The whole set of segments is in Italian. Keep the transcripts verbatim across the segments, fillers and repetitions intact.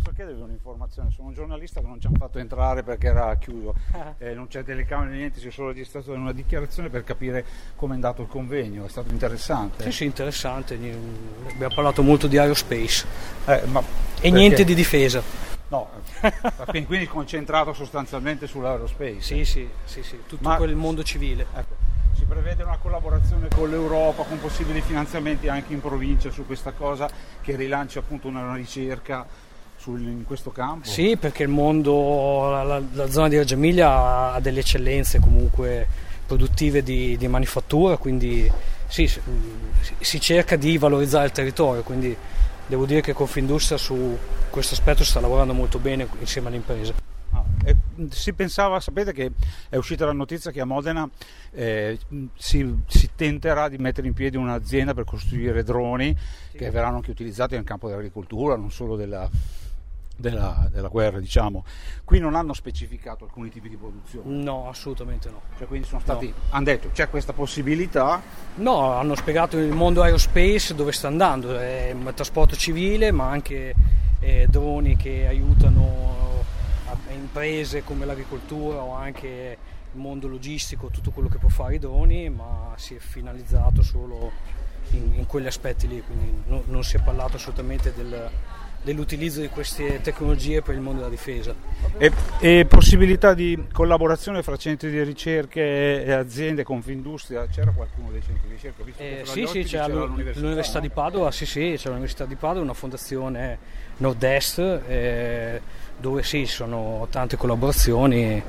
posso chiedervi un'informazione? Sono un giornalista che non ci hanno fatto entrare perché era chiuso, eh, non c'è telecamera né niente, si è solo registrato in una dichiarazione per capire come è andato il convegno. È stato interessante. Sì, sì, interessante. Abbiamo parlato molto di aerospace eh, ma e perché? Niente di difesa. No, quindi concentrato sostanzialmente sull'aerospace. Sì, sì, sì, sì, tutto ma, quel mondo civile. Ecco. Si prevede una collaborazione con l'Europa, con possibili finanziamenti anche in provincia su questa cosa, che rilanci appunto una ricerca sul, in questo campo? Sì, perché il mondo, la, la zona di Reggio Emilia ha delle eccellenze comunque produttive di, di manifattura, quindi sì, si, si cerca di valorizzare il territorio, quindi devo dire che Confindustria su questo aspetto sta lavorando molto bene insieme alle imprese. Ah, e si pensava, sapete che è uscita la notizia che a Modena eh, si, si tenterà di mettere in piedi un'azienda per costruire droni, sì, che verranno anche utilizzati nel campo dell'agricoltura, non solo della, della, della guerra, diciamo. Qui non hanno specificato alcuni tipi di produzione? No, assolutamente no. Cioè, quindi sono stati, no. hanno detto c'è questa possibilità? No, hanno spiegato il mondo aerospace dove sta andando, è un trasporto civile ma anche eh, droni che aiutano imprese come l'agricoltura o anche il mondo logistico, tutto quello che può fare i droni, ma si è finalizzato solo in, in quegli aspetti lì, quindi no, non si è parlato assolutamente del, dell'utilizzo di queste tecnologie per il mondo della difesa. E, e possibilità di collaborazione fra centri di ricerca e aziende, Confindustria? C'era qualcuno dei centri di ricerca? Visto Eh, che sì, sì, c'era, c'era l'università, l'università no? di Padova, sì, sì, c'è l'università di Padova, una fondazione Nord-Est, eh, dove sì, sono tante collaborazioni,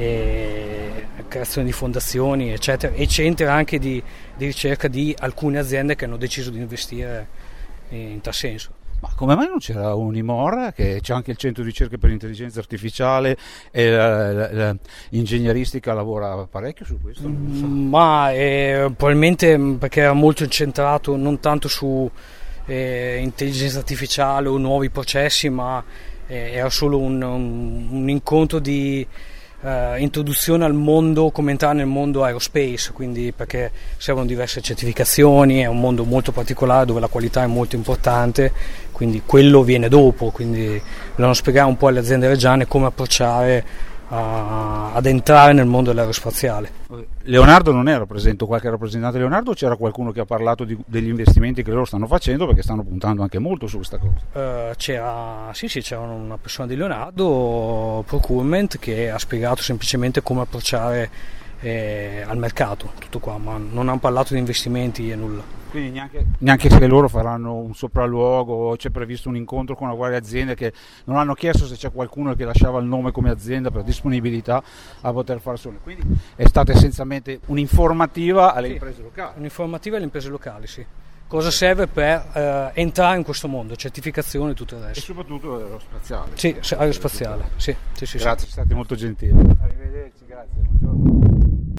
e creazione di fondazioni, eccetera, e centri anche di, di ricerca di alcune aziende che hanno deciso di investire in tal senso. Ma come mai non c'era Unimor, che c'è anche il centro di ricerca per l'intelligenza artificiale e la, la, la ingegneristica lavora parecchio su questo? Non so. Ma eh, probabilmente perché era molto incentrato non tanto su eh, intelligenza artificiale o nuovi processi, ma eh, era solo un, un, un incontro di eh, introduzione al mondo, come entrare nel mondo aerospace, quindi perché servono diverse certificazioni, è un mondo molto particolare dove la qualità è molto importante, quindi quello viene dopo, quindi dobbiamo spiegare un po' alle aziende reggiane come approcciare a, ad entrare nel mondo dell'aerospaziale. Leonardo non era presente, qualche rappresentante di Leonardo, o c'era qualcuno che ha parlato di, degli investimenti che loro stanno facendo, perché stanno puntando anche molto su questa cosa? Uh, c'era, sì, sì, c'era una persona di Leonardo, Procurement, che ha spiegato semplicemente come approcciare eh, al mercato, tutto qua, ma non hanno parlato di investimenti e nulla. Quindi neanche, neanche se loro faranno un sopralluogo, c'è previsto un incontro con una varie aziende che non hanno chiesto se c'è qualcuno che lasciava il nome come azienda per disponibilità a poter fare solo. Quindi è stata essenzialmente un'informativa alle sì, imprese locali. Un'informativa alle imprese locali, sì. Cosa serve per eh, entrare in questo mondo, certificazione e tutto il resto. E soprattutto aerospaziale. Sì, aerospaziale, sì, sì, sì. Grazie, sì. siete stati molto gentili. Arrivederci, grazie, buongiorno.